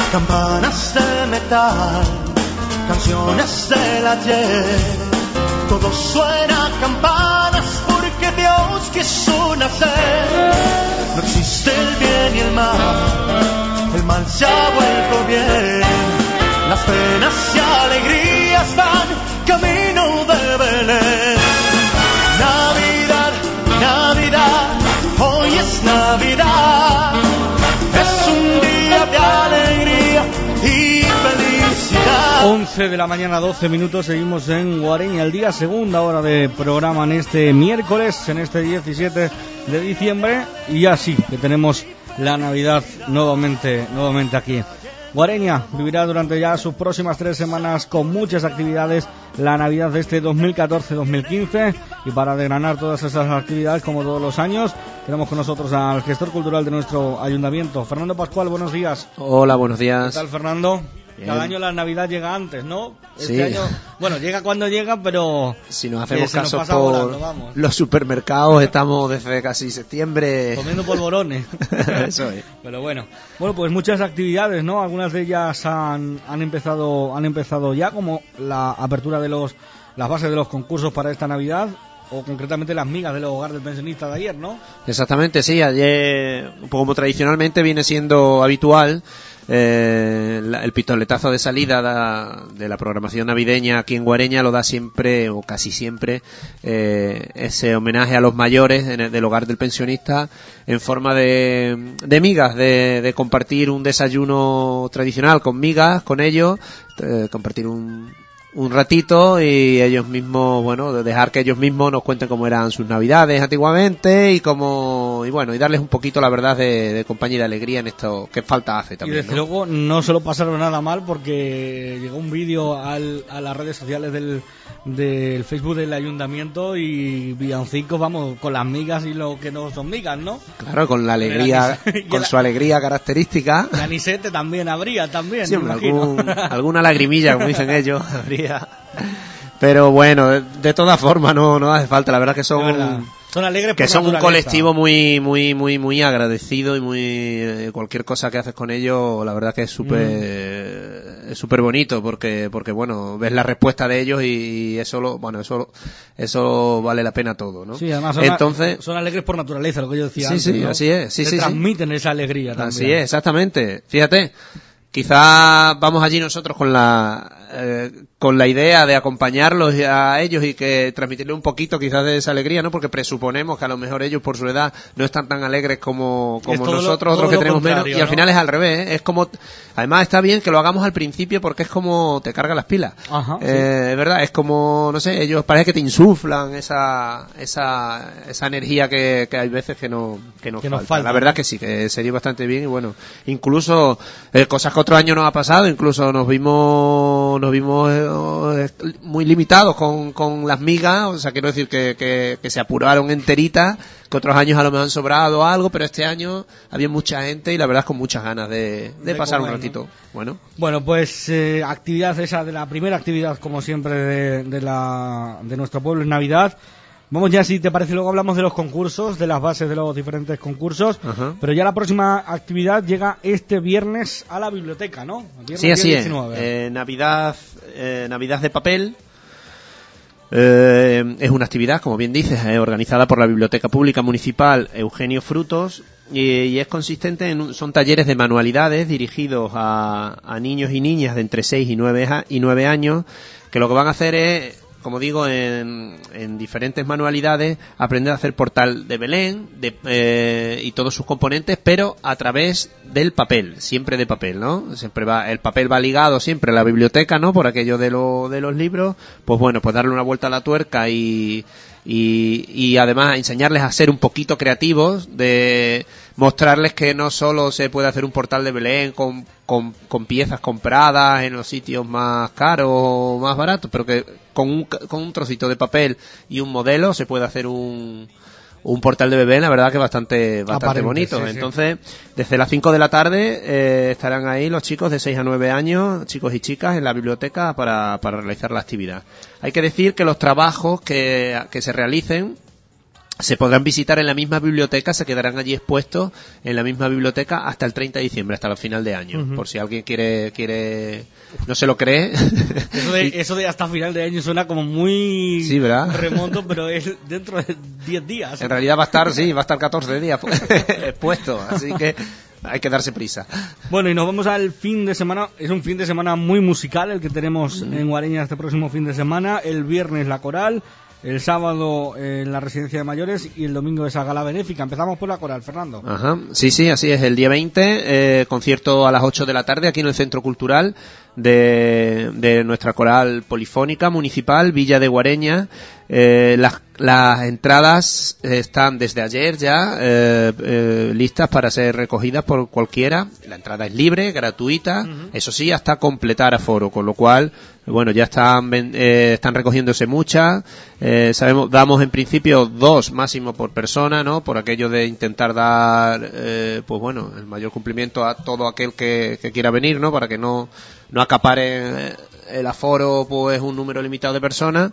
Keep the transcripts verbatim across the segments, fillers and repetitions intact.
campanas de metal, canciones del ayer, todo suena a campanas porque Dios quiso nacer. No existe el bien y el mal, el mal se ha vuelto bien, las penas y alegrías van camino de Belén. Navidad, Navidad, hoy es Navidad, es un día de alegría y felicidad. once de la mañana, doce minutos, seguimos en Guareña, el día, segunda hora de programa en este miércoles, en este diecisiete de diciembre, y ya sí, que tenemos la Navidad nuevamente, nuevamente aquí. Guareña vivirá durante ya sus próximas tres semanas con muchas actividades la Navidad de este dos mil catorce dos mil quince, y para desgranar todas esas actividades, como todos los años, tenemos con nosotros al gestor cultural de nuestro ayuntamiento, Fernando Pascual. Buenos días. Hola, buenos días. ¿Qué tal, Fernando? Bien. Cada año la Navidad llega antes, ¿no? Este sí. año, bueno, llega cuando llega, pero si nos hacemos caso nos por volando, vamos. Los supermercados, estamos desde casi septiembre comiendo polvorones. Eso es. Pero bueno, bueno, pues muchas actividades, ¿no? Algunas de ellas han, han empezado, han empezado ya, como la apertura de los, las bases de los concursos para esta Navidad, o concretamente las migas del hogar del pensionista de ayer, ¿no? Exactamente, sí. Ayer, como tradicionalmente viene siendo habitual, eh, la, el pistoletazo de salida da, de la programación navideña aquí en Guareña lo da siempre, o casi siempre, eh, ese homenaje a los mayores en el, del hogar del pensionista, en forma de, de migas, de, de compartir un desayuno tradicional con migas, con ellos, eh, compartir un un ratito, y ellos mismos, bueno, de dejar que ellos mismos nos cuenten cómo eran sus navidades antiguamente, y cómo, y bueno, y darles un poquito, la verdad, de, de compañía y de alegría en esto que falta hace también. Y desde ¿no? luego no se lo pasaron nada mal, porque llegó un vídeo al, a las redes sociales del, del Facebook del ayuntamiento, y villancicos, vamos, con las migas y lo que no son migas, ¿no? Claro, con la alegría, con la, su alegría característica. La anisete también habría, también, siempre algún, alguna lagrimilla, como dicen ellos, habría. Pero bueno, de, de todas formas no, no hace falta, la verdad que son, son alegres, que son un colectivo muy muy muy muy agradecido, y muy eh, cualquier cosa que haces con ellos, la verdad que es súper mm. es súper bonito, porque porque bueno, ves la respuesta de ellos, y, y eso lo, bueno, eso eso vale la pena todo, ¿no? Sí, además son, entonces a, son alegres por naturaleza, lo que yo decía sí, antes, sí, ¿no? así es, sí, Se sí, transmiten sí. esa alegría también. Así es, exactamente. Fíjate, quizás vamos allí nosotros con la eh, con la idea de acompañarlos a ellos y que transmitirles un poquito quizás de esa alegría, ¿no? Porque presuponemos que a lo mejor ellos por su edad no están tan alegres como, como nosotros, lo, otros que tenemos menos, y al final ¿no? Es al revés, ¿eh? Es como, además está bien que lo hagamos al principio, porque es como te carga las pilas. Ajá, eh, sí. Es verdad, es como, no sé, ellos parece que te insuflan esa esa esa energía que, que hay veces que no que nos, que falta. nos falta. La verdad que sí, que sería bastante bien, y bueno, incluso eh, cosas que otro año nos ha pasado, incluso nos vimos nos vimos eh, muy limitados con, con las migas, o sea, quiero decir que, que, que se apuraron enteritas, que otros años a lo mejor han sobrado algo, pero este año había mucha gente, y la verdad es con muchas ganas de, de, de pasar comer, un ratito. ¿No? Bueno, bueno, pues eh, actividad esa, de la primera actividad, como siempre, de, de, la, de nuestro pueblo, es Navidad. Vamos ya, si te parece, luego hablamos de los concursos, de las bases de los diferentes concursos. Ajá. Pero ya la próxima actividad llega este viernes a la biblioteca, ¿no? Viernes sí, así es. Eh, Navidad, eh, Navidad de papel. Eh, es una actividad, como bien dices, eh, organizada por la Biblioteca Pública Municipal Eugenio Frutos, y, y es consistente en son talleres de manualidades dirigidos a, a niños y niñas de entre seis y nueve años, que lo que van a hacer es, como digo, en, en diferentes manualidades, aprender a hacer portal de Belén de, eh, y todos sus componentes, pero a través del papel, siempre de papel, ¿no? Siempre va, el papel va ligado siempre a la biblioteca, ¿no? Por aquello de, lo, de los libros, pues bueno, pues darle una vuelta a la tuerca y, y, y además enseñarles a ser un poquito creativos, de mostrarles que no solo se puede hacer un portal de Belén con, con, con piezas compradas en los sitios más caros o más baratos, pero que con un, con un trocito de papel y un modelo se puede hacer un, un portal de bebé, la verdad que bastante bastante Aparente, bonito. Sí, Entonces, sí. desde las cinco de la tarde eh, estarán ahí los chicos de seis a nueve años, chicos y chicas, en la biblioteca para, para realizar la actividad. Hay que decir que los trabajos que, que se realicen se podrán visitar en la misma biblioteca, se quedarán allí expuestos en la misma biblioteca hasta el treinta de diciembre, hasta el final de año, uh-huh. por si alguien quiere, quiere, no se lo cree. Eso de, eso de hasta final de año suena como muy sí, ¿verdad? remoto, pero es dentro de diez días. En realidad va a estar, sí, va a estar catorce días expuesto, así que hay que darse prisa. Bueno, y nos vamos al fin de semana. Es un fin de semana muy musical el que tenemos mm. en Guareña este próximo fin de semana. El viernes la coral, el sábado en eh, la residencia de mayores y el domingo esa gala benéfica. Empezamos por la coral, Fernando. Ajá, sí, sí, así es. El día veinte, eh, concierto a las ocho de la tarde aquí en el Centro Cultural de, de nuestra coral polifónica municipal, Villa de Guareña. Eh, las, las entradas están desde ayer ya eh, eh, listas para ser recogidas por cualquiera. La entrada es libre, gratuita, uh-huh. eso sí, hasta completar aforo, con lo cual, bueno, ya están eh, están recogiéndose muchas. Eh, sabemos, damos en principio dos máximo por persona, ¿no? Por aquello de intentar dar, eh, pues bueno, el mayor cumplimiento a todo aquel que, que quiera venir, ¿no? Para que no no acapare el aforo, pues un número limitado de personas.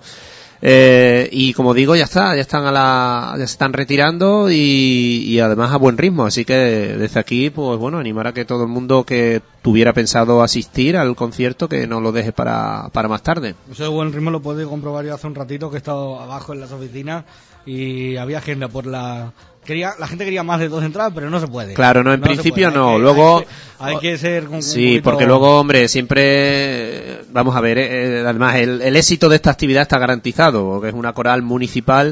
Eh, y como digo, ya está, ya están a la, ya se están retirando y, y además a buen ritmo, así que desde aquí, pues bueno, animar a que todo el mundo que tuviera pensado asistir al concierto que no lo deje para, para más tarde. Eso de buen ritmo lo puedo comprobar yo hace un ratito que he estado abajo en las oficinas y había agenda por la... Quería, la gente quería más de dos entradas, pero no se puede. Claro, no, en no principio no. Hay que, luego... Hay que, hay que ser... Con, sí, un poquito... porque luego, hombre, siempre... Vamos a ver, eh, además, el, el éxito de esta actividad está garantizado, porque es una coral municipal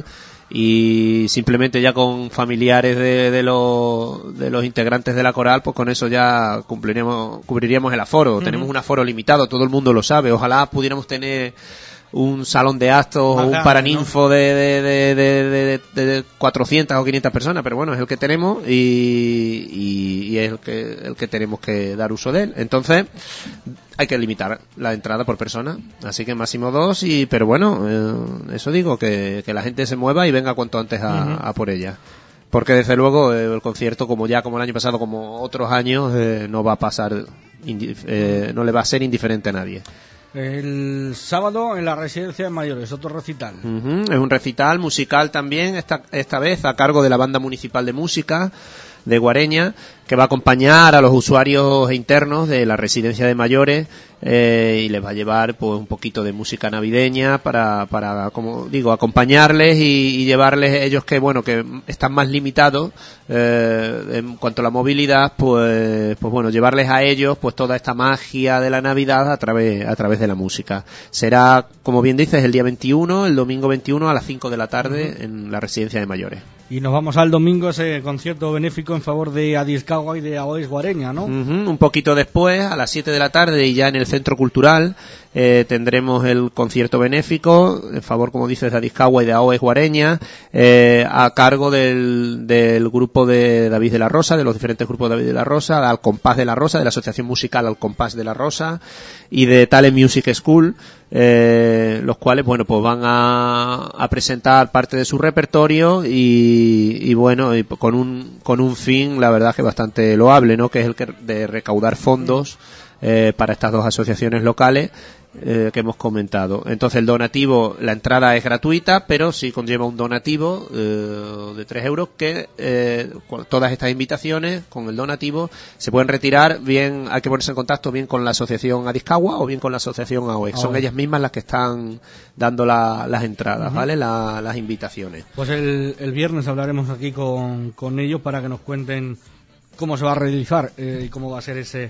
y simplemente ya con familiares de, de, los, de los integrantes de la coral, pues con eso ya cumpliríamos, cubriríamos el aforo. Uh-huh. Tenemos un aforo limitado, todo el mundo lo sabe. Ojalá pudiéramos tener... un salón de actos o un paraninfo, ¿no? de, de, de, de, de, de cuatrocientas o quinientas personas, pero bueno, es el que tenemos y, y, y es el que, el que tenemos que dar uso de él. Entonces, hay que limitar la entrada por persona, así que máximo dos, y pero bueno, eh, eso digo, que, que la gente se mueva y venga cuanto antes a, uh-huh. a por ella. Porque desde luego eh, el concierto, como ya como el año pasado, como otros años, eh, no va a pasar, indi- eh, no le va a ser indiferente a nadie. El sábado en la residencia de mayores, otro recital. Uh-huh. Es un recital musical también, esta, esta vez a cargo de la Banda Municipal de Música de Guareña, que va a acompañar a los usuarios internos de la residencia de mayores eh, y les va a llevar pues un poquito de música navideña para, para como digo, acompañarles y, y llevarles ellos que bueno que están más limitados eh, en cuanto a la movilidad, pues pues bueno, llevarles a ellos pues toda esta magia de la Navidad a través a través de la música. Será, como bien dices, el día veintiuno, el domingo veintiuno a las cinco de la tarde uh-huh. en la residencia de mayores. Y nos vamos al domingo, ese concierto benéfico en favor de Adiscagua y de Aoes Guareña, ¿no? Uh-huh. Un poquito después, a las siete de la tarde, y ya en el Centro Cultural, eh, tendremos el concierto benéfico en favor, como dices, de Adiscagua y de Aoes Guareña, eh, a cargo del, del grupo de David de la Rosa, de los diferentes grupos de David de la Rosa, Al Compás de la Rosa, de la Asociación Musical Al Compás de la Rosa, y de Talent Music School, eh, los cuales, bueno, pues van a, a presentar parte de su repertorio y, y bueno, y con un, con un fin, la verdad que bastante loable, ¿no? Que es el que, de recaudar fondos eh, para estas dos asociaciones locales eh, que hemos comentado. Entonces el donativo, la entrada es gratuita, pero sí conlleva un donativo eh, de tres euros que eh, todas estas invitaciones con el donativo se pueden retirar, bien hay que ponerse en contacto bien con la asociación Adiscagua o bien con la asociación Aoes. Son ellas mismas las que están dando la, las entradas, uh-huh. ¿vale? La, las invitaciones. Pues el, el viernes hablaremos aquí con, con ellos para que nos cuenten cómo se va a realizar eh, y cómo va a ser ese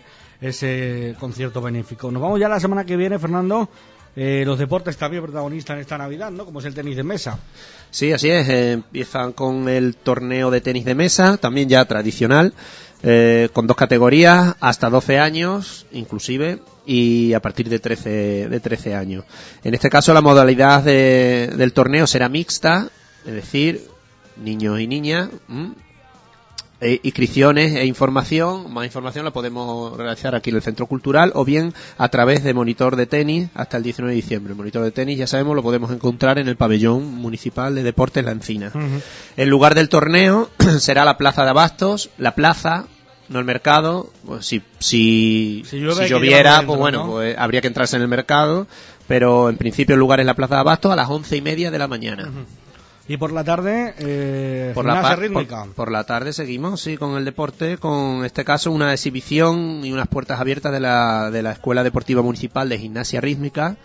ese concierto benéfico. Nos vamos ya la semana que viene, Fernando. Eh, los deportes también protagonistas en esta Navidad, ¿no? Como es el tenis de mesa. Sí, así es. Eh, empiezan con el torneo de tenis de mesa, también ya tradicional, eh, con dos categorías, hasta doce años, inclusive, y a partir de trece, de trece años. En este caso, la modalidad de, del torneo será mixta, es decir, niños y niñas. ¿m? E inscripciones e información, más información la podemos realizar aquí en el Centro Cultural o bien a través de Monitor de Tenis hasta el diecinueve de diciembre. El Monitor de Tenis, ya sabemos, lo podemos encontrar en el pabellón municipal de Deportes La Encina. Uh-huh. El lugar del torneo será la Plaza de Abastos, la plaza, no el mercado. Pues si, si, si, llueve, si lloviera, dentro, pues bueno, ¿no? Pues habría que entrarse en el mercado, pero en principio el lugar es la Plaza de Abastos a las once y media de la mañana. Uh-huh. Y por la tarde, eh, por la, gimnasia rítmica. Por, por la tarde seguimos, sí, con el deporte, con en este caso una exhibición y unas puertas abiertas de la, de la Escuela Deportiva Municipal de Gimnasia Rítmica,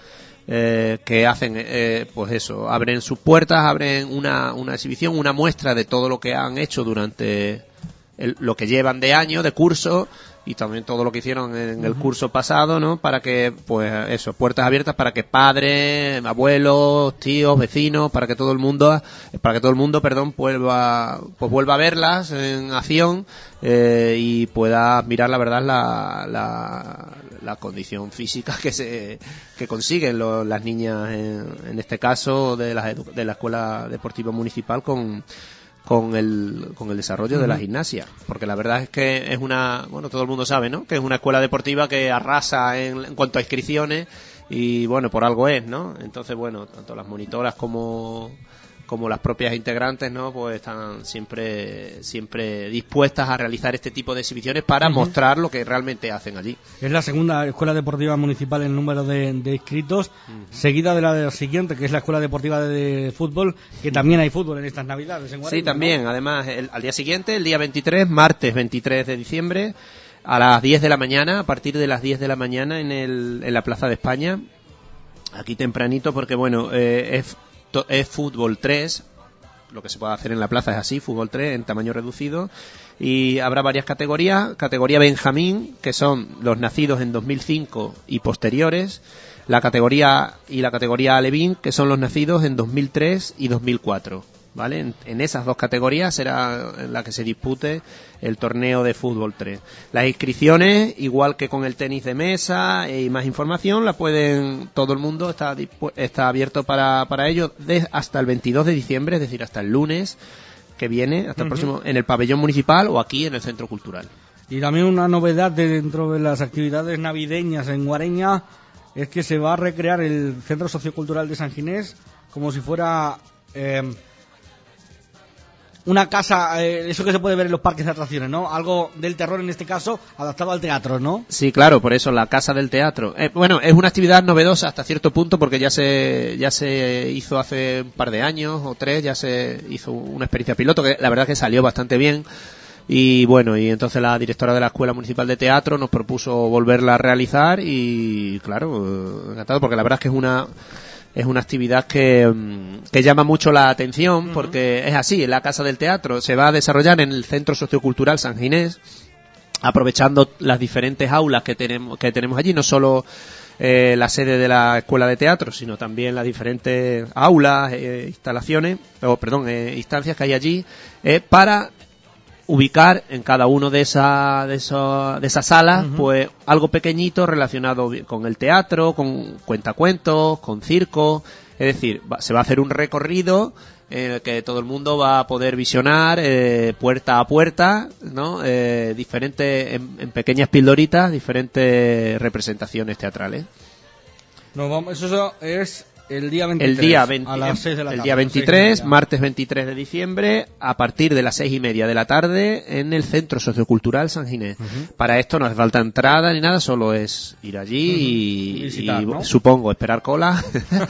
eh, que hacen, eh, pues eso, abren sus puertas, abren una, una exhibición, una muestra de todo lo que han hecho durante el, lo que llevan de año, de curso, y también todo lo que hicieron en el curso pasado, ¿no? Para que, pues eso, puertas abiertas para que padres, abuelos, tíos, vecinos, para que todo el mundo, para que todo el mundo, perdón, vuelva, pues vuelva a verlas en acción eh, y pueda mirar, la verdad, la, la, la condición física que se, que consiguen los, las niñas, en, en este caso de la, de la Escuela Deportiva Municipal con con el con el desarrollo uh-huh. de la gimnasia, porque la verdad es que es una, bueno, todo el mundo sabe, ¿no?, que es una escuela deportiva que arrasa en, en cuanto a inscripciones y bueno, por algo es, ¿no? Entonces, bueno, tanto las monitoras como como las propias integrantes, ¿no?, pues están siempre siempre dispuestas a realizar este tipo de exhibiciones para uh-huh. mostrar lo que realmente hacen allí. Es la segunda escuela deportiva municipal en número de, de inscritos, uh-huh. seguida de la, de la siguiente, que es la escuela deportiva de, de fútbol, que también hay fútbol en estas Navidades en Guareña, sí, también, ¿no? Además, el, al día siguiente, el día veintitrés, martes veintitrés de diciembre, a las diez de la mañana, a partir de las diez de la mañana en, el, en la Plaza de España, aquí tempranito, porque bueno, eh, es es fútbol tres, lo que se puede hacer en la plaza es así, fútbol tres en tamaño reducido, y habrá varias categorías. Categoría Benjamín, que son los nacidos en dos mil cinco y posteriores, la categoría y la categoría Alevín, que son los nacidos en dos mil tres y dos mil cuatro. ¿Vale? En, en esas dos categorías será en la que se dispute el torneo de fútbol tres. Las inscripciones, igual que con el tenis de mesa y más información, la pueden, todo el mundo está está abierto para, para ello de, hasta el veintidós de diciembre, es decir, hasta el lunes que viene, hasta el uh-huh. próximo, en el pabellón municipal o aquí en el centro cultural. Y también una novedad dentro de las actividades navideñas en Guareña es que se va a recrear el Centro Sociocultural de San Ginés como si fuera eh, una casa, eh, eso que se puede ver en los parques de atracciones, ¿no? Algo del terror en este caso, adaptado al teatro, ¿no? Sí, claro, por eso la casa del teatro. Eh, bueno, es una actividad novedosa hasta cierto punto porque ya se ya se hizo hace un par de años o tres, ya se hizo una experiencia piloto que la verdad que salió bastante bien. Y bueno, y entonces la directora de la Escuela Municipal de Teatro nos propuso volverla a realizar y claro, encantado, porque la verdad es que es una es una actividad que, que llama mucho la atención, uh-huh. porque es así, la Casa del Teatro se va a desarrollar en el Centro Sociocultural San Ginés, aprovechando las diferentes aulas que tenemos que tenemos allí, no solo eh, la sede de la Escuela de Teatro, sino también las diferentes aulas, eh, instalaciones, o perdón, eh, instancias que hay allí, eh, para ubicar en cada uno de esas de esas de esas salas uh-huh. pues algo pequeñito relacionado con el teatro, con cuentacuentos, con circo, es decir, va, se va a hacer un recorrido en el que todo el mundo va a poder visionar eh, puerta a puerta, ¿no? Eh, diferentes en, en pequeñas pildoritas, diferentes representaciones teatrales. No, vamos, eso es el día veintitrés, el día veinte, a las seis de la tarde. El día veintitrés, martes veintitrés de diciembre, a partir de las seis y media de la tarde, en el Centro Sociocultural San Ginés. Uh-huh. Para esto no hace falta entrada ni nada, solo es ir allí uh-huh. y, y, visitar, y ¿no? supongo, esperar cola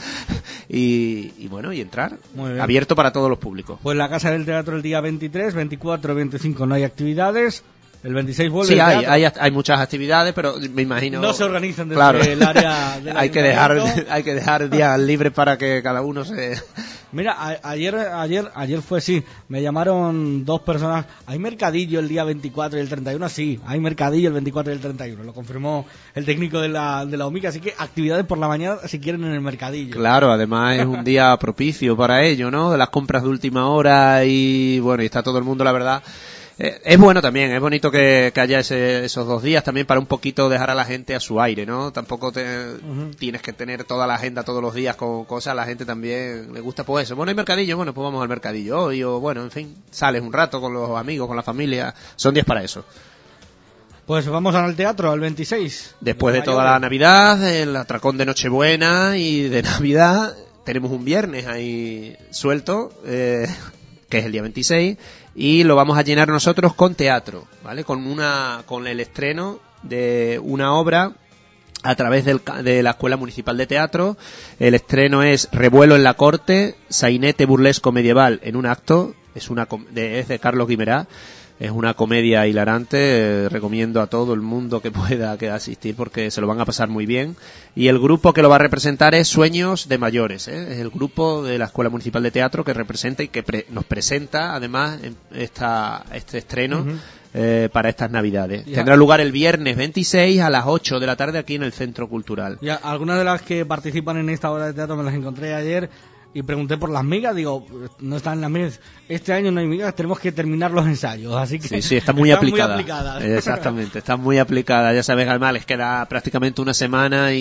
y, y bueno, y entrar. Abierto para todos los públicos. Pues la Casa del Teatro el día veintitrés, veinticuatro, veinticinco no hay actividades. El veintiséis vuelve. Sí, hay, hay hay muchas actividades, pero me imagino no se organizan desde claro. el área del hay que dejar hay que dejar días libres para que cada uno se. Mira, a, ayer ayer ayer fue sí, me llamaron dos personas. Hay mercadillo el día veinticuatro y el treinta y uno, sí, hay mercadillo el veinticuatro y el treinta y uno, lo confirmó el técnico de la de la OMIC, así que actividades por la mañana si quieren en el mercadillo. Claro, además es un día propicio para ello, ¿no? De las compras de última hora y bueno, y está todo el mundo, la verdad. Es bueno también, es bonito que, que haya ese, esos dos días también para un poquito dejar a la gente a su aire, ¿no? Tampoco te, uh-huh. tienes que tener toda la agenda todos los días con cosas, a la gente también le gusta pues eso. Bueno, hay mercadillo, bueno, pues vamos al mercadillo hoy, o bueno, en fin, sales un rato con los amigos, con la familia, son días para eso. Pues vamos al teatro, al veintiséis. Después de, de toda la Navidad, el atracón de Nochebuena y de Navidad, tenemos un viernes ahí suelto, eh, que es el día veintiséis, y lo vamos a llenar nosotros con teatro, ¿vale? Con una con el estreno de una obra a través del, de la Escuela Municipal de Teatro. El estreno es Revuelo en la Corte, sainete burlesco medieval en un acto. Es una de, es de Carlos Guimerá. Es una comedia hilarante, eh, recomiendo a todo el mundo que pueda que asistir porque se lo van a pasar muy bien. Y el grupo que lo va a representar es Sueños de Mayores, ¿eh? Es el grupo de la Escuela Municipal de Teatro que representa y que pre- nos presenta además esta, este estreno uh-huh. eh, para estas Navidades. Ya. Tendrá lugar el viernes veintiséis a las ocho de la tarde aquí en el Centro Cultural. Ya, algunas de las que participan en esta obra de teatro me las encontré ayer y pregunté por las migas, digo, no están las migas, este año no hay migas, tenemos que terminar los ensayos, así que sí, sí, está muy están aplicada. muy aplicadas. Exactamente, está muy aplicada, ya sabes, además les queda prácticamente una semana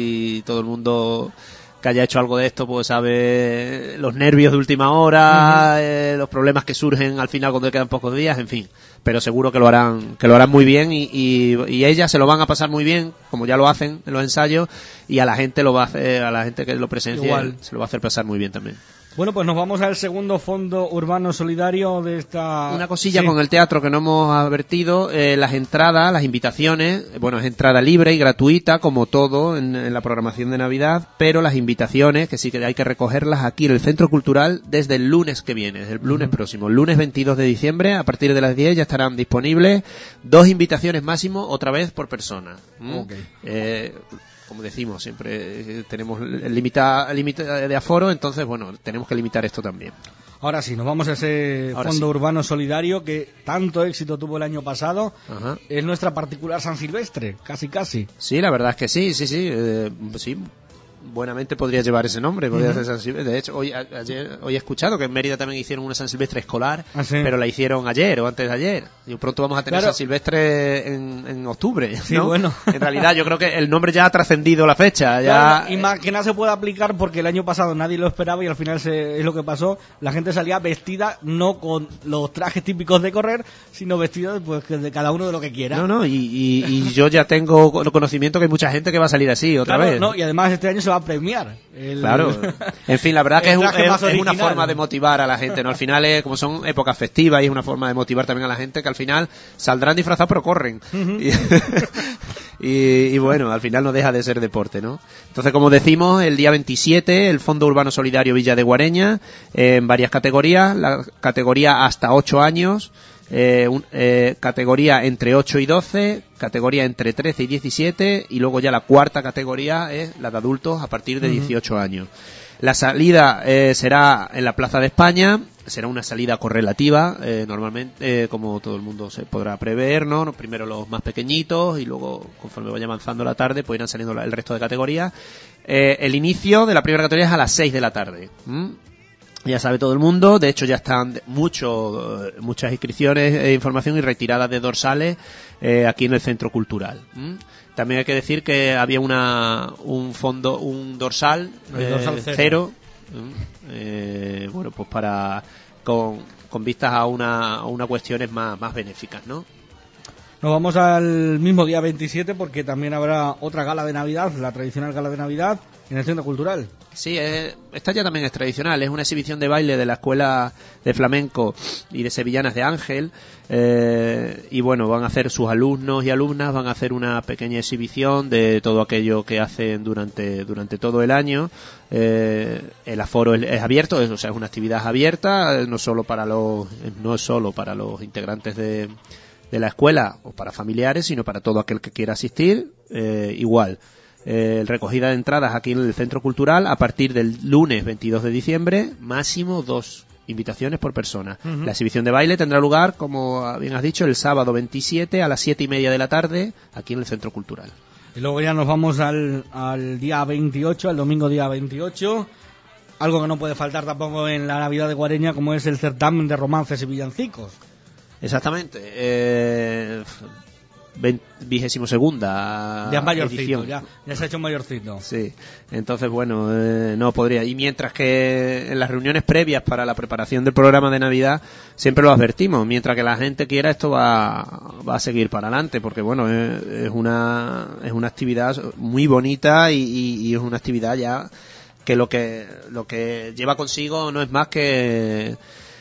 y todo el mundo que haya hecho algo de esto pues sabe los nervios de última hora, uh-huh. eh, los problemas que surgen al final cuando quedan pocos días, en fin, pero seguro que lo harán que lo harán muy bien y, y, y ellas se lo van a pasar muy bien, como ya lo hacen en los ensayos, y a la gente lo va a hacer, a la gente que lo presencie igual se lo va a hacer pasar muy bien también. Bueno, pues nos vamos al segundo fondo urbano solidario de esta... Una cosilla sí. con el teatro que no hemos advertido, eh, las entradas, las invitaciones, bueno, es entrada libre y gratuita, como todo en, en la programación de Navidad, pero las invitaciones, que sí que hay que recogerlas aquí en el Centro Cultural desde el lunes que viene, desde el lunes uh-huh. próximo, el lunes veintidós de diciembre, a partir de las diez ya estarán disponibles dos invitaciones máximo, otra vez por persona. ¿Mm? Okay. Eh, como decimos, siempre eh, tenemos el límite de aforo, entonces, bueno, tenemos que limitar esto también. Ahora sí, nos vamos a ese Ahora fondo sí. urbano solidario que tanto éxito tuvo el año pasado. Ajá. Es nuestra particular San Silvestre, casi casi. Sí, la verdad es que sí, sí, sí, eh, sí. Buenamente podría llevar ese nombre, podría uh-huh. ser San Silvestre. De hecho, hoy, ayer, hoy he escuchado que en Mérida también hicieron una San Silvestre escolar, ¿ah, sí? Pero la hicieron ayer o antes de ayer. Y pronto vamos a tener claro. San Silvestre en, en octubre, ¿no? Sí, bueno. En realidad yo creo que el nombre ya ha trascendido la fecha. Ya... Claro, y más que nada se puede aplicar porque el año pasado nadie lo esperaba y al final se, es lo que pasó. La gente salía vestida no con los trajes típicos de correr, sino vestida pues, de cada uno de lo que quiera. No, no, y, y, y yo ya tengo conocimiento que hay mucha gente que va a salir así otra claro, vez. No, y además este año se va a premiar. El... Claro, en fin, la verdad que es, un, es, es una forma de motivar a la gente, ¿no? Al final, es, como son épocas festivas, y es una forma de motivar también a la gente que al final saldrán disfrazados pero corren. Uh-huh. y, y, y bueno, al final no deja de ser deporte, ¿no? Entonces, como decimos, el día veintisiete, el Fondo Urbano Solidario Villa de Guareña, eh, en varias categorías, la categoría hasta ocho años, Eh, un, eh, categoría entre ocho y doce, categoría entre trece y diecisiete y luego ya la cuarta categoría es la de adultos a partir de uh-huh. dieciocho años. La salida eh, será en la Plaza de España, será una salida correlativa, eh, normalmente, eh, como todo el mundo se podrá prever, ¿no? Primero los más pequeñitos y luego, conforme vaya avanzando la tarde, pues irán saliendo el resto de categorías. Eh, el inicio de la primera categoría es a las seis de la tarde. ¿Mm? Ya sabe todo el mundo, de hecho ya están mucho, muchas inscripciones e información y retiradas de dorsales eh, aquí en el Centro Cultural. ¿Mm? También hay que decir que había una un fondo, un dorsal, eh, dorsal cero, cero eh, bueno, pues para con, con vistas a una a unas cuestiones más, más benéficas, ¿no? Nos vamos al mismo día veintisiete porque también habrá otra gala de Navidad, la tradicional gala de Navidad en el Centro Cultural. Sí, eh, esta ya también es tradicional, es una exhibición de baile de la Escuela de Flamenco y de Sevillanas de Ángel, eh, y bueno, van a hacer sus alumnos y alumnas, van a hacer una pequeña exhibición de todo aquello que hacen durante durante todo el año. Eh, el aforo es, es abierto, es, o sea, es una actividad abierta, no solo para los no es solo para los integrantes de de la escuela o para familiares, sino para todo aquel que quiera asistir, eh, igual. Eh, recogida de entradas aquí en el Centro Cultural a partir del lunes veintidós de diciembre, máximo dos invitaciones por persona. Uh-huh. La exhibición de baile tendrá lugar, como bien has dicho, el sábado veintisiete a las siete y media de la tarde aquí en el Centro Cultural. Y luego ya nos vamos al, al día veintiocho, al domingo día veintiocho, algo que no puede faltar tampoco en la Navidad de Guareña, como es el certamen de romances y villancicos. Exactamente. Eh... vigésimo segunda ya mayorcito, ya, ya se ha hecho mayorcito. Sí, entonces bueno, eh, no podría. Y mientras que en las reuniones previas para la preparación del programa de Navidad siempre lo advertimos, mientras que la gente quiera esto va, va a seguir para adelante, porque bueno, es, es una es una actividad muy bonita y, y, y es una actividad ya que lo que lo que lleva consigo no es más que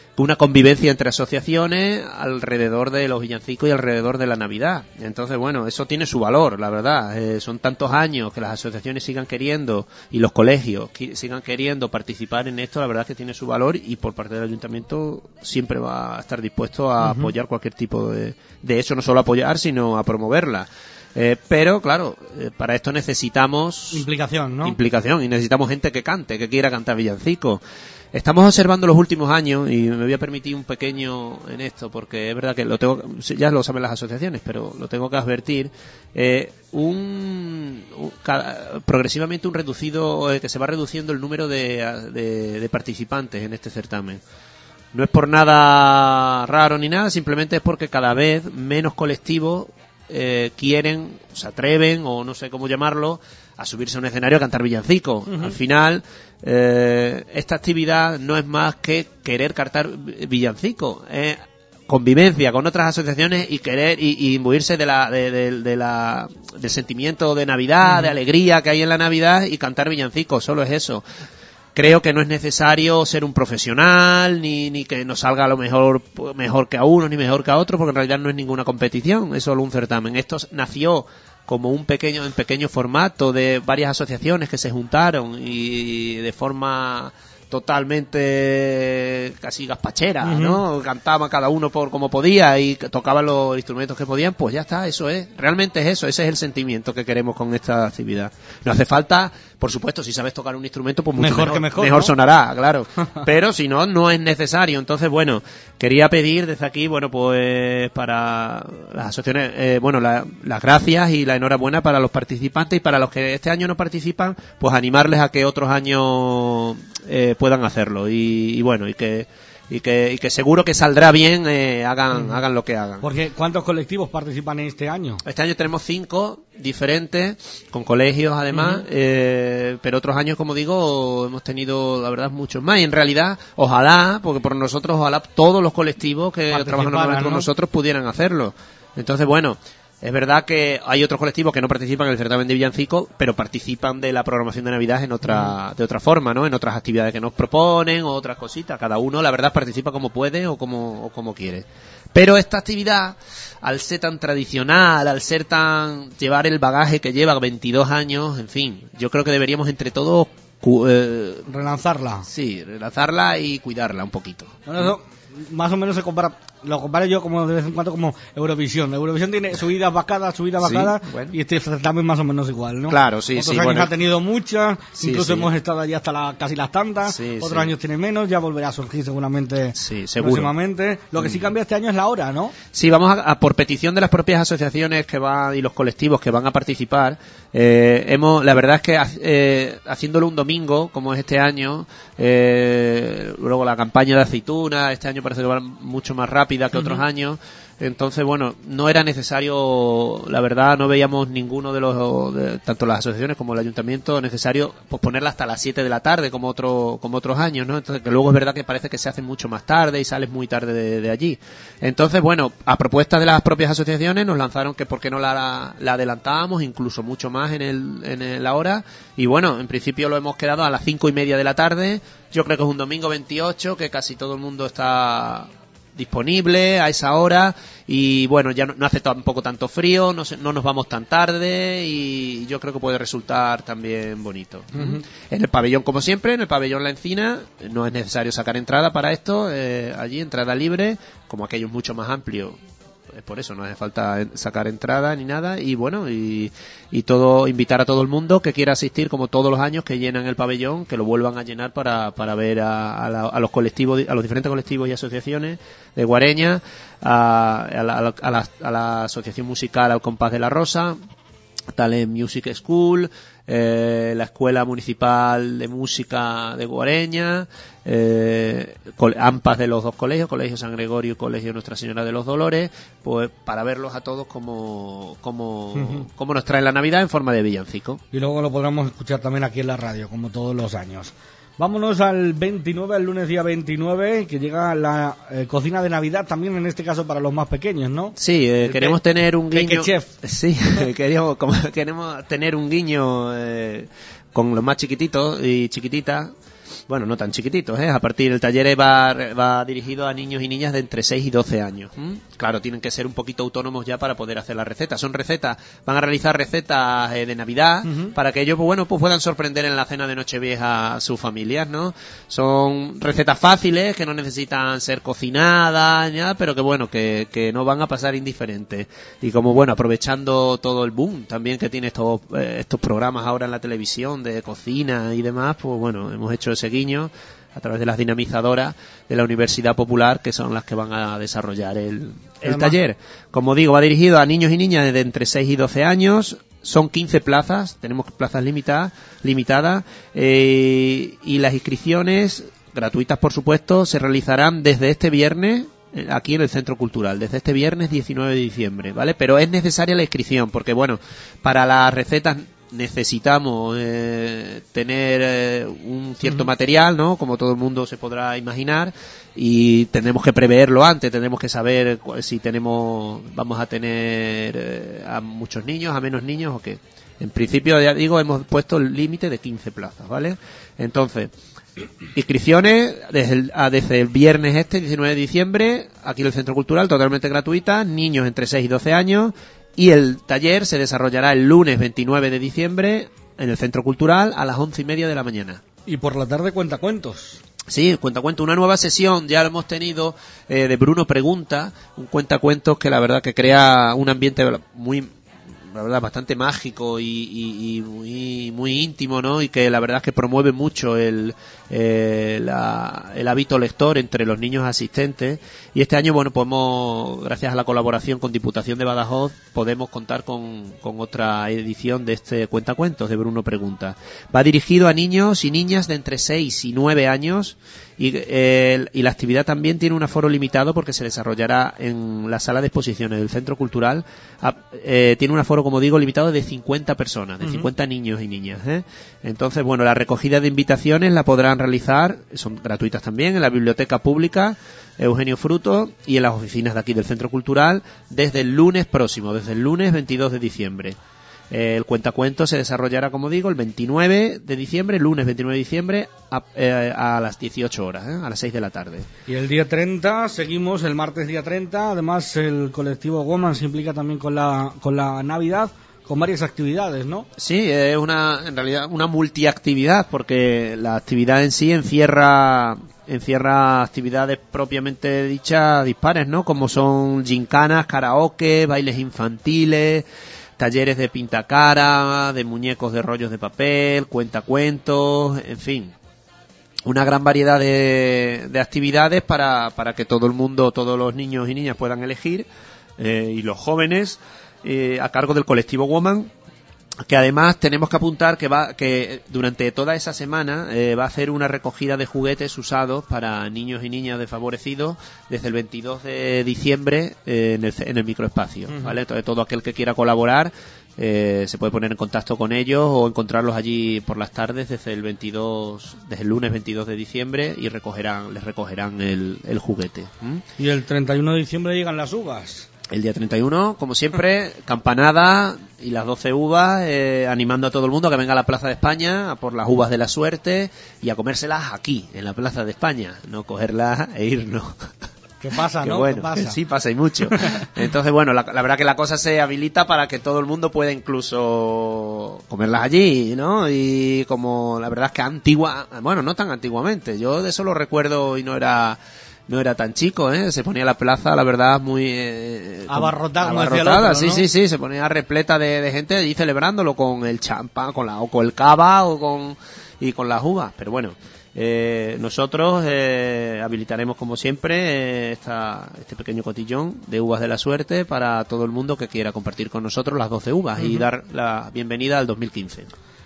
una convivencia entre asociaciones alrededor de los villancicos y alrededor de la Navidad. Entonces, bueno, eso tiene su valor, la verdad. Eh, son tantos años que las asociaciones sigan queriendo y los colegios que sigan queriendo participar en esto, la verdad es que tiene su valor, y por parte del ayuntamiento siempre va a estar dispuesto a uh-huh. apoyar cualquier tipo de, de eso, no solo apoyar, sino a promoverla. Eh, pero, claro, eh, para esto necesitamos implicación, ¿no? Implicación, y necesitamos gente que cante, que quiera cantar villancicos. Estamos observando los últimos años, y me voy a permitir un pequeño en esto, porque es verdad que lo tengo, ya lo saben las asociaciones, pero lo tengo que advertir, eh, un, un cada, progresivamente un reducido, eh, que se va reduciendo el número de, de, de participantes en este certamen. No es por nada raro ni nada, simplemente es porque cada vez menos colectivos eh, quieren, se atreven, o no sé cómo llamarlo, a subirse a un escenario a cantar villancicos. Uh-huh. Al final, eh, esta actividad no es más que querer cantar villancicos, es convivencia con otras asociaciones y querer y, y imbuirse de la, de, de, de la, del sentimiento de Navidad, uh-huh. de alegría que hay en la Navidad, y cantar villancicos, solo es eso. Creo que no es necesario ser un profesional, ni, ni que nos salga a lo mejor mejor que a uno ni mejor que a otro, porque en realidad no es ninguna competición, es solo un certamen. Esto nació como un pequeño, en pequeño formato de varias asociaciones que se juntaron y de forma totalmente casi gaspachera, uh-huh. ¿no? Cantaban cada uno por como podía y tocaban los instrumentos que podían, pues ya está, eso es, realmente es eso, ese es el sentimiento que queremos con esta actividad. No hace falta, por supuesto, si sabes tocar un instrumento, pues mucho mejor, mejor que mejor, mejor ¿no? sonará, claro, pero si no, no es necesario. Entonces, bueno, quería pedir desde aquí, bueno, pues para las asociaciones, eh, bueno, la, las gracias y la enhorabuena para los participantes, y para los que este año no participan, pues animarles a que otros años eh, puedan hacerlo, y, y bueno, y que y que y que seguro que saldrá bien, eh, hagan mm. hagan lo que hagan. Porque ¿cuántos colectivos participan en este año? Este año tenemos cinco diferentes, con colegios además, uh-huh. eh, pero otros años, como digo, hemos tenido, la verdad, muchos más, y en realidad, ojalá, porque por nosotros, ojalá todos los colectivos que trabajan normalmente con ¿no? nosotros pudieran hacerlo. Entonces, bueno, es verdad que hay otros colectivos que no participan en el certamen de villancicos, pero participan de la programación de Navidad en otra, de otra forma, ¿no? En otras actividades que nos proponen, o otras cositas. Cada uno, la verdad, participa como puede o como, o como quiere. Pero esta actividad, al ser tan tradicional, al ser tan, llevar el bagaje que lleva veintidós años, en fin, yo creo que deberíamos entre todos, eh, relanzarla. Sí, relanzarla y cuidarla un poquito. Bueno, eso más o menos se compara, lo comparo yo como de vez en cuando como Eurovisión. Eurovisión tiene subidas bajadas, subidas bajadas, sí, bueno. Y este certamen más o menos igual, ¿no? Claro, sí, Otros sí. años Bueno. ha tenido muchas, sí, incluso sí. hemos estado allí hasta la, casi las tantas, sí, otros sí. años tiene menos, ya volverá a surgir seguramente sí, seguro. próximamente. Lo que sí cambia este año es la hora, ¿no? Sí, vamos a, a por petición de las propias asociaciones que van y los colectivos que van a participar, eh, hemos, la verdad es que eh, haciéndolo un domingo, como es este año, eh, luego la campaña de aceituna, este año parece que va mucho más rápida que uh-huh. otros años. Entonces, bueno, no era necesario, la verdad, no veíamos ninguno de los, de, tanto las asociaciones como el ayuntamiento, necesario posponerla hasta las siete de la tarde, como otro, como otros años, ¿no? Entonces, que luego es verdad que parece que se hace mucho más tarde y sales muy tarde de, de allí. Entonces, bueno, a propuesta de las propias asociaciones nos lanzaron que por qué no la, la adelantábamos, incluso mucho más en el, en el, la hora. Y bueno, en principio lo hemos quedado a las cinco y media de la tarde. Yo creo que es un domingo veintiocho, que casi todo el mundo está disponible a esa hora, y bueno, ya no, no hace tampoco tanto frío, no, se, no nos vamos tan tarde, y yo creo que puede resultar también bonito. Uh-huh. En el pabellón, como siempre, en el pabellón La Encina, no es necesario sacar entrada para esto, eh, allí entrada libre, como aquello es mucho más amplio. Por eso no hace falta sacar entrada ni nada, y bueno, y, y todo, invitar a todo el mundo que quiera asistir, como todos los años que llenan el pabellón, que lo vuelvan a llenar para, para ver a, a, la, a los colectivos, a los diferentes colectivos y asociaciones de Guareña, a, a, la, a, la, a la asociación musical Al Compás de la Rosa, Talent Music School, eh, la Escuela Municipal de Música de Guareña, eh, AMPAs de los dos colegios, Colegio San Gregorio y Colegio Nuestra Señora de los Dolores, pues para verlos a todos como, como, uh-huh. como nos trae la Navidad en forma de villancico. Y luego lo podremos escuchar también aquí en la radio, como todos los años. Vámonos al veintinueve, el lunes día veintinueve, que llega la eh, cocina de Navidad, también en este caso para los más pequeños, ¿no? Sí, eh, queremos pe- tener un guiño. Chef. Sí, queremos, como, queremos tener un guiño eh, con los más chiquititos y chiquititas. bueno, no tan chiquititos, ¿eh? A partir del taller va, va dirigido a niños y niñas de entre seis y doce años. ¿Mm? Claro, tienen que ser un poquito autónomos ya para poder hacer las recetas. Son recetas, van a realizar recetas eh, de Navidad uh-huh. para que ellos, pues bueno, pues puedan sorprender en la cena de Nochevieja a sus familias, ¿no? Son recetas fáciles que no necesitan ser cocinadas, ¿ya? Pero que bueno, que, que no van a pasar indiferentes. Y como bueno, aprovechando todo el boom también que tiene estos, eh, estos programas ahora en la televisión de cocina y demás, pues bueno, hemos hecho ese guiño a través de las dinamizadoras de la Universidad Popular, que son las que van a desarrollar el, el taller. Como digo, va dirigido a niños y niñas de entre seis y doce años. Son quince plazas, tenemos plazas limitadas, limitadas eh, y las inscripciones, gratuitas por supuesto, se realizarán desde este viernes aquí en el Centro Cultural, desde este viernes diecinueve de diciembre, ¿vale? Pero es necesaria la inscripción, porque bueno, para las recetas necesitamos eh, tener eh, un cierto uh-huh. material, ¿no? Como todo el mundo se podrá imaginar, y tendremos que preverlo antes, tendremos que saber si tenemos, vamos a tener eh, a muchos niños, a menos niños o qué. En principio, ya digo, hemos puesto el límite de quince plazas, ¿vale? Entonces, inscripciones desde el, a, desde el viernes este, diecinueve de diciembre, aquí en el Centro Cultural, totalmente gratuitas, niños entre seis y doce años, y el taller se desarrollará el lunes veintinueve de diciembre en el Centro Cultural a las once y media de la mañana. Y por la tarde cuentacuentos. Sí, cuentacuentos, una nueva sesión, ya lo hemos tenido, eh, de Bruno Pregunta, un cuentacuentos que la verdad que crea un ambiente muy, la verdad, bastante mágico y, y, y muy, muy íntimo, ¿no? Y que la verdad es que promueve mucho el, eh, la, el hábito lector entre los niños asistentes. Y este año, bueno, podemos, gracias a la colaboración con Diputación de Badajoz, podemos contar con, con otra edición de este cuentacuentos de Bruno Pregunta. Va dirigido a niños y niñas de entre seis y nueve años. Y, eh, y la actividad también tiene un aforo limitado porque se desarrollará en la sala de exposiciones del Centro Cultural. A, eh, tiene un aforo, como digo, limitado de cincuenta personas, de uh-huh. cincuenta niños y niñas, ¿eh? Entonces, bueno, la recogida de invitaciones la podrán realizar, son gratuitas también, en la Biblioteca Pública Eugenio Frutos y en las oficinas de aquí del Centro Cultural desde el lunes próximo, desde el lunes veintidós de diciembre. El cuentacuentos se desarrollará, como digo, el veintinueve de diciembre, lunes veintinueve de diciembre, a, eh, a las dieciocho horas, ¿eh? A las seis de la tarde. Y el día treinta, seguimos, el martes día treinta, además el colectivo Woman se implica también con la, con la Navidad, con varias actividades, ¿no? Sí, es una, en realidad, una multiactividad, porque la actividad en sí encierra, encierra actividades propiamente dichas dispares, ¿no? Como son gincanas, karaoke, bailes infantiles, talleres de pintacara, de muñecos de rollos de papel, cuentacuentos, en fin, una gran variedad de, de actividades para, para que todo el mundo, todos los niños y niñas puedan elegir, eh, y los jóvenes, eh, a cargo del colectivo Woman, que además tenemos que apuntar que va que durante toda esa semana eh, va a hacer una recogida de juguetes usados para niños y niñas desfavorecidos desde el veintidós de diciembre eh, en el en el microespacio, uh-huh. ¿vale? Entonces todo aquel que quiera colaborar eh, se puede poner en contacto con ellos o encontrarlos allí por las tardes desde el veintidós, desde el lunes veintidós de diciembre, y recogerán les recogerán el, el juguete. ¿Mm? Y el treinta y uno de diciembre llegan las uvas. El día treinta y uno, como siempre, campanada y las doce uvas, eh, animando a todo el mundo a que venga a la Plaza de España a por las uvas de la suerte y a comérselas aquí, en la Plaza de España, no cogerlas e irnos. ¿Qué pasa, que no? Bueno, ¿Qué pasa? Sí, pasa y mucho. Entonces, bueno, la, la verdad que la cosa se habilita para que todo el mundo pueda incluso comerlas allí, ¿no? Y como la verdad es que antigua, bueno, no tan antiguamente, yo de eso lo recuerdo y no era... No era tan chico, ¿eh? Se ponía la plaza, la verdad, muy... Eh, abarrotada, como abarrotada, decía el otro, sí, ¿no? sí, sí, se ponía repleta de, de gente allí celebrándolo con el champán, con la, o con el cava, o con, y con las uvas. Pero bueno, eh, nosotros eh, habilitaremos, como siempre, eh, esta, este pequeño cotillón de uvas de la suerte para todo el mundo que quiera compartir con nosotros las doce uvas uh-huh. y dar la bienvenida al dos mil quince.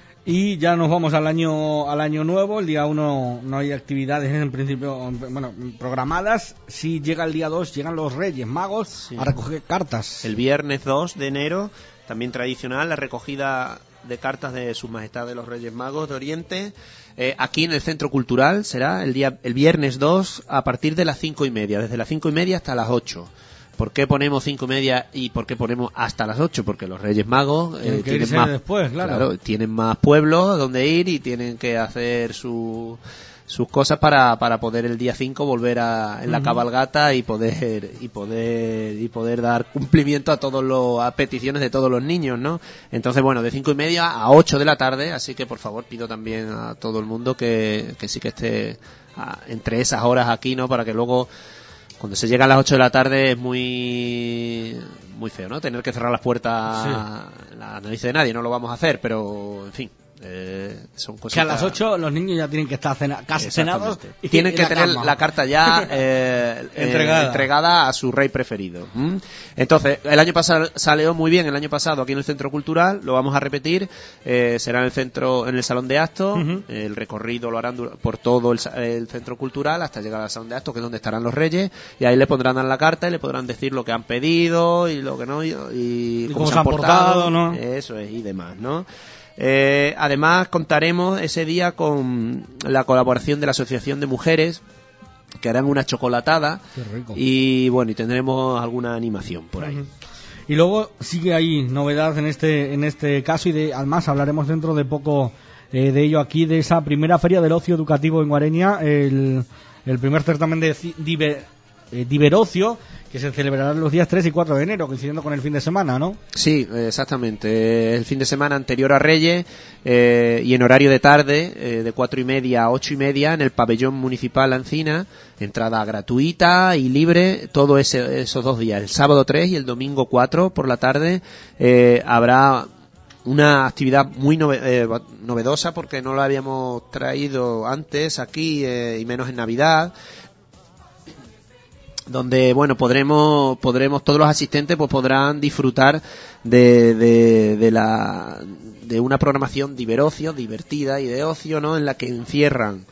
Y ya nos vamos al año al año nuevo. El día uno no hay actividades en principio, bueno, programadas. Si llega el día dos, llegan los Reyes Magos sí. a recoger cartas. El viernes dos de enero, también tradicional, la recogida de cartas de Sus Majestades los Reyes Magos de Oriente. Eh, aquí en el Centro Cultural será el día el viernes dos a partir de las cinco y media, desde las cinco y media hasta las ocho. ¿Por qué ponemos cinco y media y por qué ponemos hasta las ocho? Porque los Reyes Magos eh, tienen, tienen más después, claro. claro, tienen más pueblos a donde ir y tienen que hacer su sus cosas para, para poder el día cinco volver a, en la uh-huh. cabalgata y poder y poder y poder dar cumplimiento a todos los a peticiones de todos los niños, ¿no? Entonces, bueno, de cinco y media a ocho de la tarde, así que por favor pido también a todo el mundo que, que sí que esté a, entre esas horas aquí, ¿no? Para que luego cuando se llega a las ocho de la tarde es muy muy feo, ¿no? Tener que cerrar las puertas sí. la no dice de nadie, no lo vamos a hacer, pero en fin. Eh, son cositas... Que a las ocho los niños ya tienen que estar cena... casi cenados y tienen que tener cama. La carta ya eh, entregada. Eh, entregada a su rey preferido. ¿Mm? Entonces, el año pasado salió muy bien, el año pasado aquí en el Centro Cultural, lo vamos a repetir, eh, será en el centro, en el Salón de Actos, uh-huh. el recorrido lo harán por todo el, el Centro Cultural hasta llegar al Salón de Actos, que es donde estarán los reyes, y ahí le pondrán la carta y le podrán decir lo que han pedido y lo que no, y, y, y cómo, cómo se han portado, portado, ¿no? Eso es, y demás, ¿no? Eh, además contaremos ese día con la colaboración de la Asociación de Mujeres, que harán una chocolatada. Qué rico. Y bueno, y tendremos alguna animación por ahí. Uh-huh. Y luego sigue ahí novedad en este en este caso, y de además hablaremos dentro de poco eh, de ello aquí, de esa primera feria del ocio educativo en Guareña, el, el primer certamen de diver, eh, Diverocio, que se celebrará los días tres y cuatro de enero, coincidiendo con el fin de semana, ¿no? Sí, exactamente. El fin de semana anterior a Reyes eh, y en horario de tarde, eh, de cuatro y media a ocho y media, en el pabellón municipal Ancina, entrada gratuita y libre, todos ese, esos dos días, el sábado tres y el domingo cuatro por la tarde, eh, habrá una actividad muy nove- eh, novedosa porque no la habíamos traído antes aquí eh, y menos en Navidad, donde bueno podremos podremos todos los asistentes pues podrán disfrutar de, de, de la de una programación diverocio, divertida y de ocio, ¿no? En la que encierran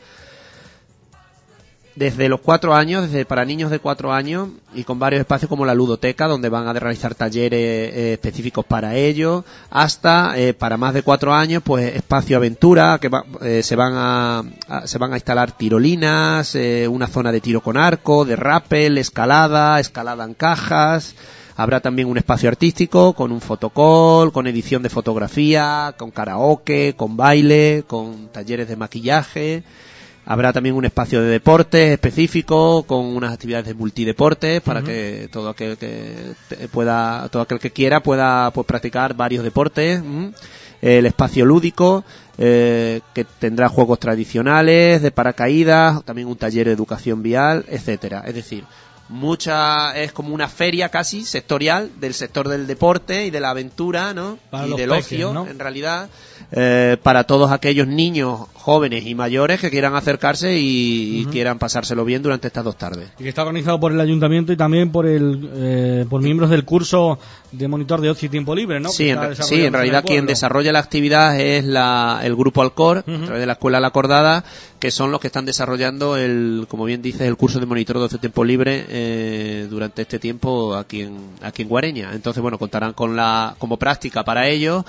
desde los cuatro años, desde para niños de cuatro años, y con varios espacios como la ludoteca, donde van a realizar talleres eh, específicos para ellos, hasta eh, para más de cuatro años, pues espacio aventura, que va, eh, se van a, a se van a instalar tirolinas, eh, una zona de tiro con arco, de rappel, escalada, escalada en cajas. Habrá también un espacio artístico con un fotocall, con edición de fotografía, con karaoke, con baile, con talleres de maquillaje. Habrá también un espacio de deportes específico con unas actividades de multideportes para uh-huh. que todo aquel que pueda, todo aquel que quiera pueda pues, practicar varios deportes. ¿Mm? El espacio lúdico eh, que tendrá juegos tradicionales de paracaídas, también un taller de educación vial, etcétera. Es decir, mucha es como una feria casi sectorial del sector del deporte y de la aventura, ¿no? Para y los del peques, ocio, ¿no? En realidad, eh, para todos aquellos niños, jóvenes y mayores que quieran acercarse y, uh-huh. y quieran pasárselo bien durante estas dos tardes. Y que está organizado por el ayuntamiento y también por el eh, por miembros del curso de monitor de ocio y tiempo libre, ¿no? Sí, en, sí, en realidad en quien desarrolla la actividad es la, el grupo Alcor, uh-huh. a través de la escuela La Acordada, que son los que están desarrollando el, como bien dices, el curso de monitor de ocio y tiempo libre eh, durante este tiempo aquí en aquí en Guareña. Entonces, bueno, contarán con la como práctica para ellos,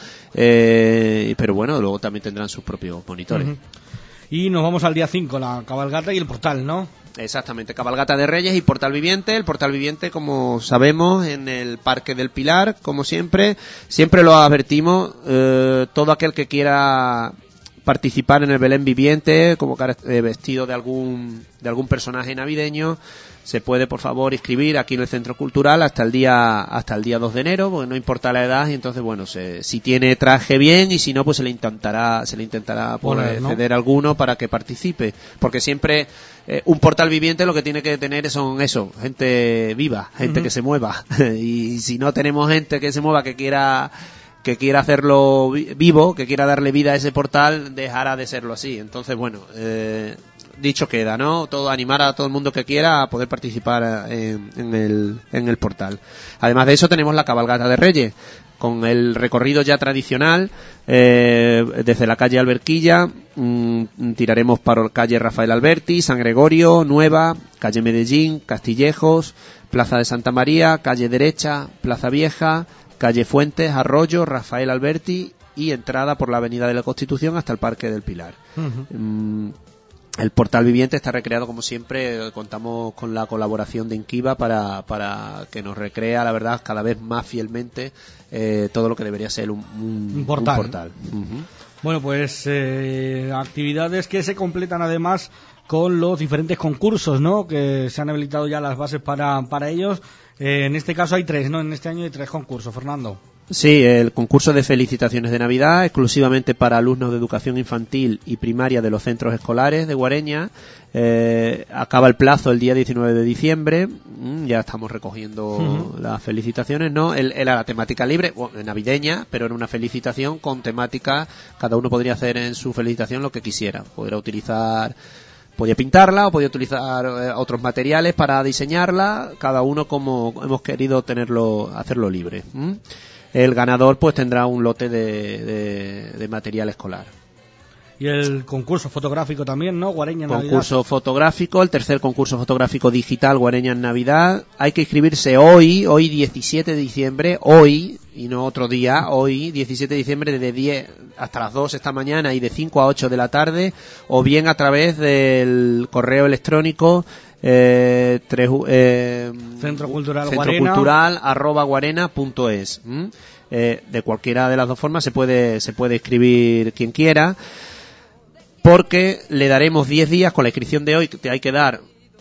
eh, pero bueno, luego también tendrán sus propios monitores. Uh-huh. Y nos vamos al día cinco, la cabalgata y el portal, ¿no? Exactamente, cabalgata de Reyes y portal viviente. El portal viviente, como sabemos, en el Parque del Pilar, como siempre, siempre lo advertimos, eh, todo aquel que quiera participar en el Belén viviente, como eh, vestido de algún de algún personaje navideño, se puede por favor inscribir aquí en el Centro Cultural hasta el día hasta el día dos de enero, porque no importa la edad, y entonces bueno, se, si tiene traje bien, y si no pues se le intentará se le intentará poner, ¿no? ceder alguno para que participe, porque siempre eh, un portal viviente lo que tiene que tener son eso, gente viva, gente uh-huh. que se mueva, y si no tenemos gente que se mueva, que quiera que quiera hacerlo vivo, que quiera darle vida a ese portal, dejará de serlo así. Entonces, bueno, eh, dicho queda, ¿no? Todo, animar a todo el mundo que quiera a poder participar en, en, el, en el portal. Además de eso, tenemos la cabalgata de Reyes, con el recorrido ya tradicional, eh, desde la calle Alberquilla, mmm, tiraremos para calle Rafael Alberti, San Gregorio, Nueva, calle Medellín, Castillejos, Plaza de Santa María, calle Derecha, Plaza Vieja, calle Fuentes, Arroyo, Rafael Alberti, y entrada por la Avenida de la Constitución hasta el Parque del Pilar. Uh-huh. Mm, el portal viviente está recreado como siempre, contamos con la colaboración de Inquiva para, para que nos recrea, la verdad, cada vez más fielmente eh, todo lo que debería ser un, un, un portal. Un portal. Uh-huh. Bueno, pues eh, actividades que se completan además con los diferentes concursos, ¿no? Que se han habilitado ya las bases para, para ellos. Eh, en este caso hay tres, ¿no? En este año hay tres concursos, Fernando. Sí, el concurso de felicitaciones de Navidad, exclusivamente para alumnos de educación infantil y primaria de los centros escolares de Guareña. Eh, acaba el plazo el día diecinueve de diciembre. Mm, ya estamos recogiendo uh-huh. las felicitaciones, ¿no? El, era la temática libre, bueno, navideña, pero era una felicitación con temática. Cada uno podría hacer en su felicitación lo que quisiera. Podría utilizar... Podía pintarla o podía utilizar eh, otros materiales para diseñarla, cada uno como hemos querido tenerlo, hacerlo libre. ¿Mm? El ganador pues tendrá un lote de, de, de material escolar. Y el concurso fotográfico también, ¿no? Guareña en Navidad. Concurso fotográfico, el tercer concurso fotográfico digital Guareña en Navidad. Hay que inscribirse hoy, hoy diecisiete de diciembre, hoy, y no otro día, hoy diecisiete de diciembre desde diez hasta las dos esta mañana y de cinco a ocho de la tarde, o bien a través del correo electrónico eh, tres, eh, Centro Cultural Centro Guarena. Cultural arroba guarena punto es. ¿Mm? Eh, de cualquiera de las dos formas se puede, se puede inscribir quien quiera, porque le daremos diez días con la inscripción de hoy. Te hay que dar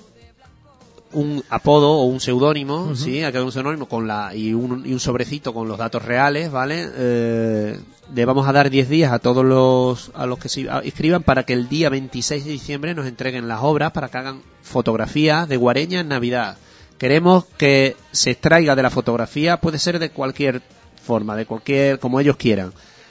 un apodo o un seudónimo, uh-huh. sí, hay que dar un seudónimo con la y un, y un sobrecito con los datos reales, ¿vale? Eh, le vamos a dar diez días a todos los a los que se inscriban para que el día veintiséis de diciembre nos entreguen las obras para que hagan fotografías de Guareña en Navidad. Queremos que se extraiga de la fotografía, puede ser de cualquier forma, de cualquier, como ellos quieran,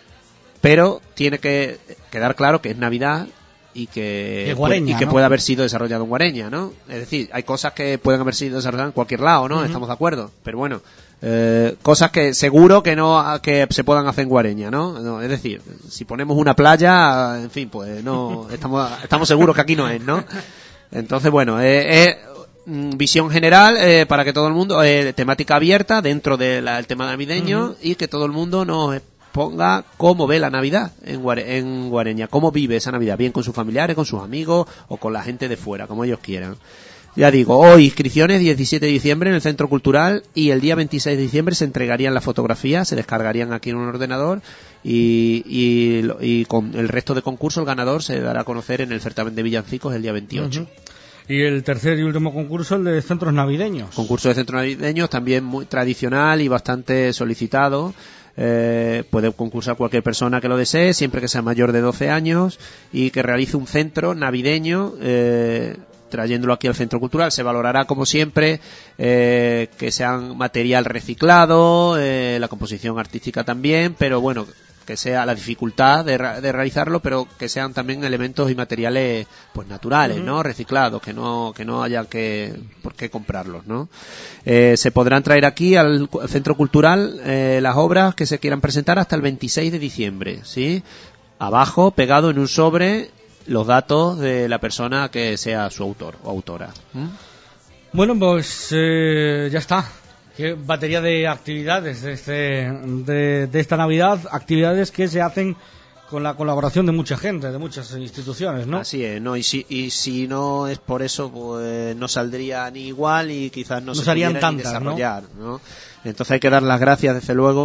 pero tiene que quedar claro que es Navidad y que, Guareña, y que ¿no? puede haber sido desarrollado en Guareña, ¿no? Es decir, hay cosas que pueden haber sido desarrolladas en cualquier lado, ¿no? Uh-huh. Estamos de acuerdo, pero bueno, eh, cosas que seguro que no que se puedan hacer en Guareña, ¿no? no es decir, si ponemos una playa, en fin, pues no estamos estamos seguros que aquí no es, ¿no? Entonces, bueno, eh, eh, visión general eh, para que todo el mundo, eh, temática abierta dentro del de tema navideño, uh-huh. y que todo el mundo nos ponga cómo ve la Navidad en, Guare, en Guareña, cómo vive esa Navidad, bien con sus familiares, con sus amigos o con la gente de fuera, como ellos quieran. Ya digo, hoy inscripciones diecisiete de diciembre en el Centro Cultural, y el día veintiséis de diciembre se entregarían las fotografías, se descargarían aquí en un ordenador, y, y, y con el resto de concursos el ganador se dará a conocer en el certamen de villancicos el día veintiocho. Uh-huh. Y el tercer y último concurso, el de centros navideños. Concurso de centros navideños, también muy tradicional y bastante solicitado. Eh, puede concursar cualquier persona que lo desee, siempre que sea mayor de doce años y que realice un centro navideño, eh, trayéndolo aquí al Centro Cultural. Se valorará, como siempre, eh, que sean material reciclado, eh, la composición artística también, pero bueno, que sea la dificultad de, de realizarlo, pero que sean también elementos y materiales pues naturales, uh-huh. ¿no? Reciclados, que no que no haya que por qué comprarlos, ¿no? Eh, se podrán traer aquí al, al Centro Cultural eh, las obras que se quieran presentar hasta el veintiséis de diciembre, ¿sí? Abajo, pegado en un sobre, los datos de la persona que sea su autor o autora. ¿Mm? Bueno, pues eh, ya está. Qué batería de actividades de, este, de, de esta Navidad, actividades que se hacen con la colaboración de mucha gente, de muchas instituciones, ¿no? Así es, ¿no? Y si, y si no es por eso, pues no saldría ni igual y quizás no, no se serían pudiera tantas, ni desarrollar, ¿no? ¿no? Entonces hay que dar las gracias, desde luego,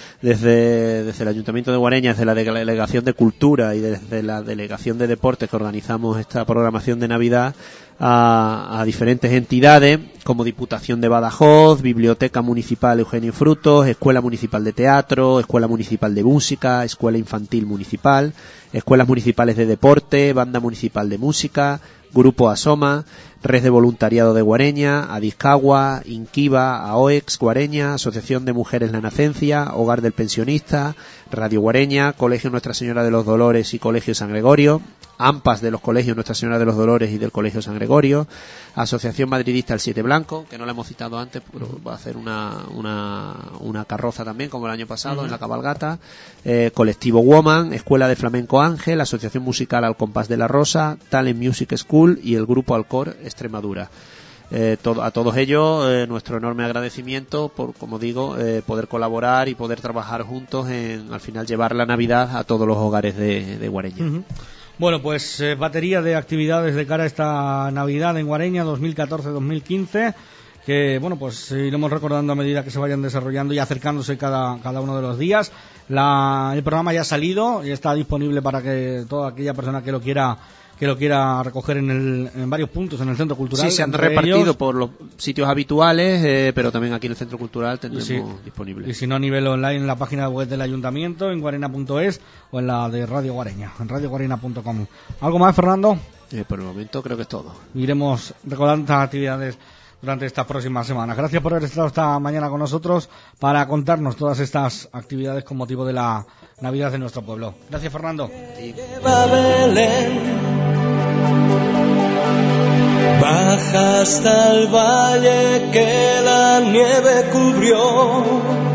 desde, desde el Ayuntamiento de Guareña, desde la Delegación de Cultura y desde la Delegación de Deportes que organizamos esta programación de Navidad, a, a diferentes entidades como Diputación de Badajoz, Biblioteca Municipal Eugenio Frutos, Escuela Municipal de Teatro, Escuela Municipal de Música, Escuela Infantil Municipal, Escuelas Municipales de Deporte, Banda Municipal de Música, Grupo Asoma, Red de Voluntariado de Guareña, Adiscagua, Inquiva, AOEX Guareña, Asociación de Mujeres La Nacencia, Hogar del Pensionista, Radio Guareña, Colegio Nuestra Señora de los Dolores y Colegio San Gregorio, AMPAS de los Colegios Nuestra Señora de los Dolores y del Colegio San Gregorio, Asociación Madridista El Siete Blanco, que no la hemos citado antes, pero va a hacer una, una, una carroza también, como el año pasado, uh-huh. en la cabalgata, eh, Colectivo Woman, Escuela de Flamenco Ángel, Asociación Musical Al Compás de la Rosa, Talent Music School y el Grupo Alcor Extremadura. Eh, to- a todos ellos eh, nuestro enorme agradecimiento por, como digo, eh, poder colaborar y poder trabajar juntos en, al final, llevar la Navidad a todos los hogares de, de Guareña. Uh-huh. Bueno, pues eh, batería de actividades de cara a esta Navidad en Guareña dos mil catorce dos mil quince, que bueno, pues iremos recordando a medida que se vayan desarrollando y acercándose cada, cada uno de los días. La, el programa ya ha salido y está disponible para que toda aquella persona que lo quiera que que lo quiera recoger en, el, en varios puntos en el Centro Cultural. Sí, se han repartido ellos por los sitios habituales, eh, pero también aquí en el Centro Cultural tendremos sí, disponible. Y si no, a nivel online en la página web del Ayuntamiento, en guarena punto es o en la de Radio Guareña, en radio guarena punto com. ¿Algo más, Fernando? Eh, por el momento creo que es todo. Iremos recordando estas actividades durante estas próximas semanas. Gracias por haber estado esta mañana con nosotros para contarnos todas estas actividades con motivo de la Navidad de nuestro pueblo. Gracias, Fernando. Sí. Baja hasta el valle que la nieve cubrió.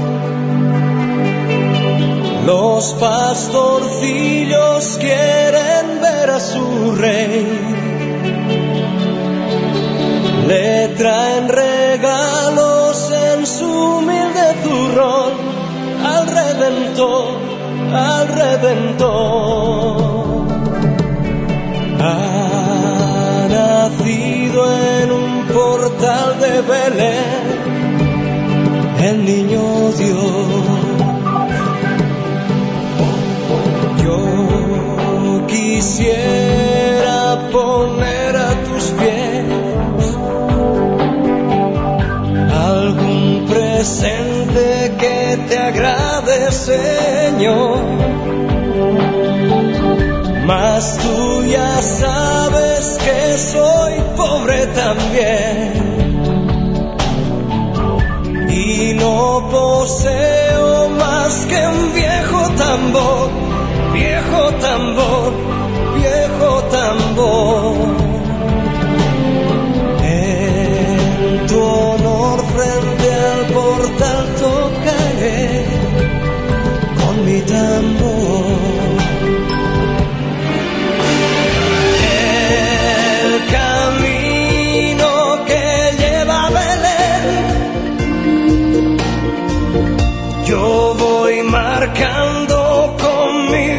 Los pastorcillos quieren ver a su rey. Le traen regalos en su humilde zurrón al Redentor, al Redentor. Ha nacido en un portal de Belén el niño Dios. Yo quisiera poner a tus pies algún presente que te agrade, Señor. Mas tú ya sabes que soy pobre también y no poseo más que un viejo tambor, viejo tambor, viejo tambor. En tu honor frente al portal tocaré con mi tambor. El camino que lleva a Belén yo voy marcando con mi